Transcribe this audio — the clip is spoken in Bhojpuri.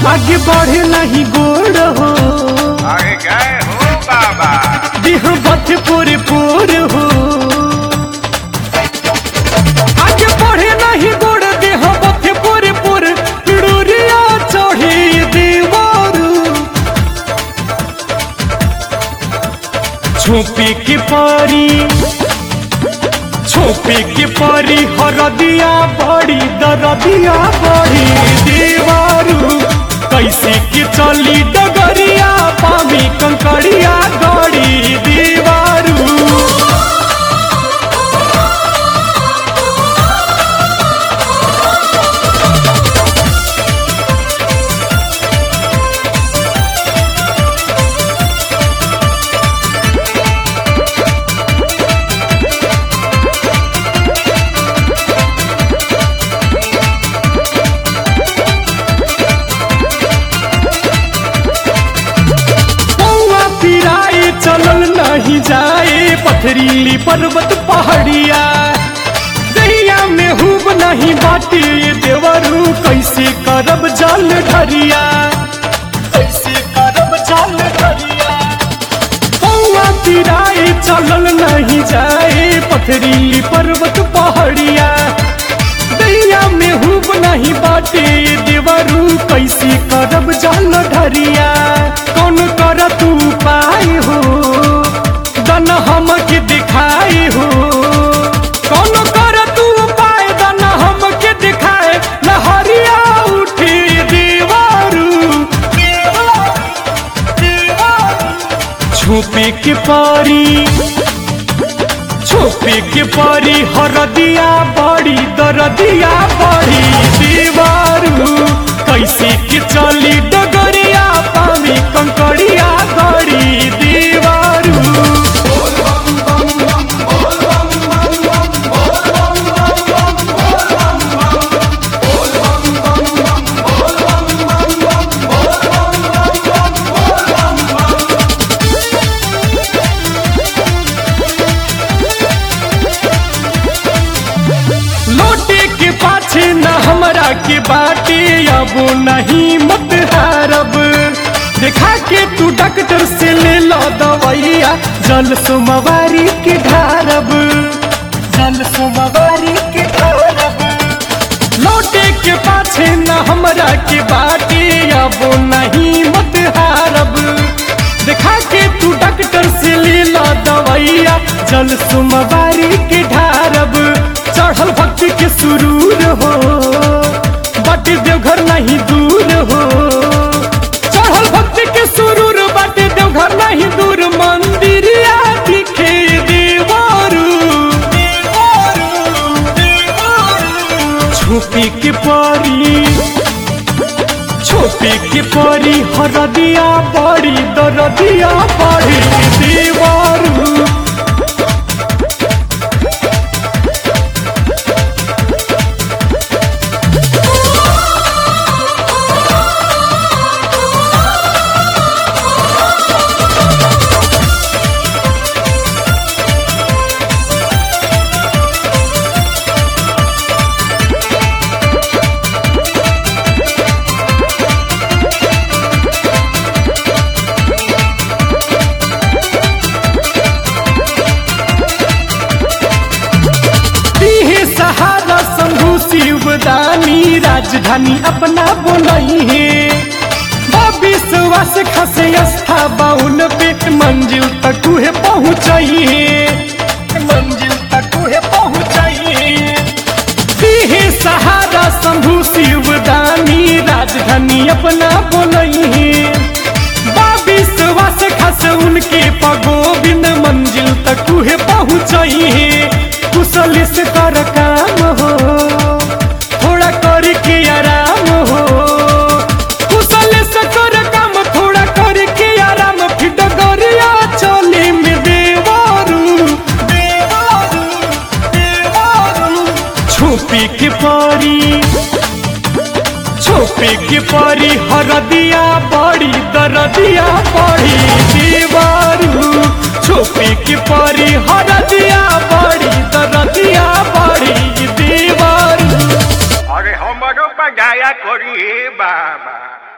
आगे बढ़े नहीं गोड़ हो, आगे गए हो बाबा, देह बथ पूरे पूर हो। आगे बढ़े नहीं गोड़, देह बथ पूरे पूर, डोरिया चढ़ी दीवारू। छोपे के पारी, छोपे के पारी, हरदिया बड़ी दरदिया बड़ी दीवारू। कैसे के चली डगरिया, पामी कंकड़िया गड़ी दीवारू। चलल नहीं जाए पथरीली पर्वत पहाड़िया, दहिया में हुब नहीं बाटे देवरू। कैसे करब जल ढरिया, कैसे करब जल ढरिया। पौआ पिराए चलल नहीं जाए पथरीली पर्वत पहाड़िया, दहिया में हुब नहीं बाटे देवरू। कैसे करब जल ढरिया, कौन कर तू पाए हो, दन हमके दिखाए हो। कौन कर तू पाए, दन हमके दिखाए। लहरिया उठी दीवारू, छुपे के पारी, छुपे के पारी, हरदिया बड़ी दरदिया बड़ी दीवारू। कैसे के चली डगरिया, पानी कंकड़िया गड़ी दीवारू। लोटे के पाछे न हमरा के बाटे, अब नहीं मत हारब। देखा के तू डॉक्टर से ले लो दवाइया, जल सोमवारी के ढारब, जल सोमवारी के ढारब। लोटे के पाछे न हमरा के बाटे, अब नहीं मत हारब। देखा के तू डॉक्टर से ले लो दवाइया, जल सोमवारी के ढारब। चढ़ल भक्ति के सुरूर हो, बाटे देवघर नहीं दूर हो। चढ़ल भक्ति के सुरूर, बाटे देवघर नहीं दूर। मंदिरिया दिखे देवारू, छुपे के पारी, छुपे के पारी, हरदिया बड़ी दरदिया बड़ी देवारू। सहारा शंभु शिवदानी, राजधानी अपना बोलई है। विश्वास खसे आस्था बाउन पे, मंजिल तक तुहे पहुँचई है, मंजिल तक तुहे पहुँचई है। सहारा शंभु शिवदानी, राजधानी अपना बोलई है। विश्वास खस उनके पगोबिंद, मंजिल तक तुहे पहुँचई है। कुशल से कर काम हो, थोड़ा करके आराम हो। कुशल से कर काम, थोड़ा करके आराम। फिर डगरिया चले में देवारू, देवारू, देवारू। छुपे के पारी, छुपे के पारी, हरदिया बड़ी दरदिया बड़ी दीवारू। छुपे के पारी, हरदिया बड़ी दरदिया बड़ी दीवारू। अरे हमरो बजाया करी बाबा।